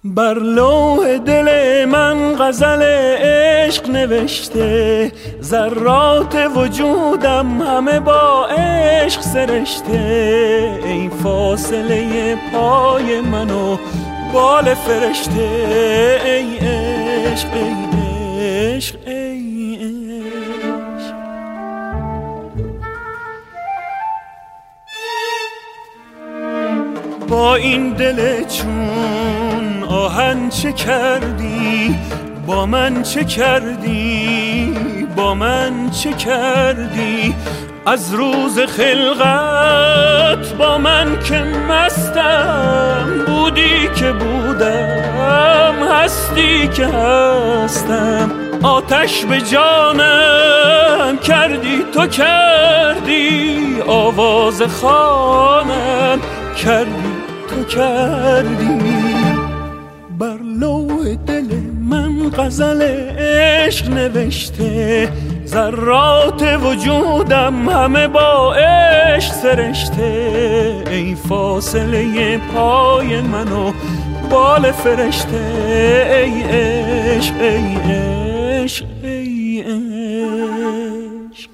بر لوح دل من غزل عشق نوشته، ذرات وجودم همه با عشق سرشته. ای فاصله پای من و بال فرشته، ای عشق ای عشق ای عشق. با این دل چون آهن چه کردی، با من چه کردی، با من چه کردی؟ از روز خلقت با من که مستم، بودی که بودم، هستی که هستم. آتش به جانم کردی تو کردی، آواز خوانم کردی تو کردی. بر لوح دل من غزل عشق نوشته، ذرات وجودم همه با عشق سرشته. ای فاصله پای من و بال فرشته، ای عشق ای عشق ای عشق.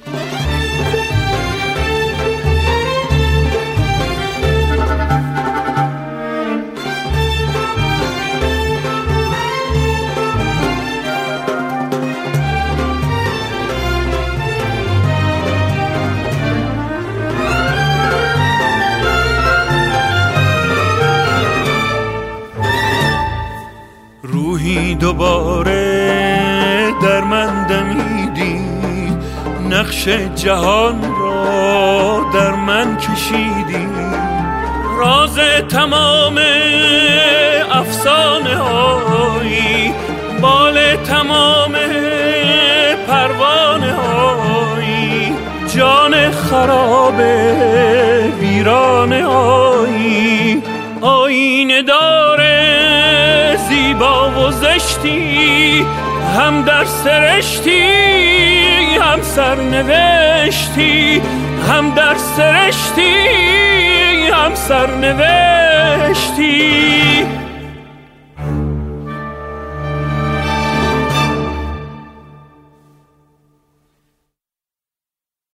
روحی دوباره در من دمیدی، نقش جهان را در من کشیدی. راز تمام افسانه هایی، بال تمام پروانه هایی. جان خراب ویرانه هایی، آینه داره زیبا و زشتی. هم در سرشتی هم سرنوشتی، هم در سرشتی هم سرنوشتی.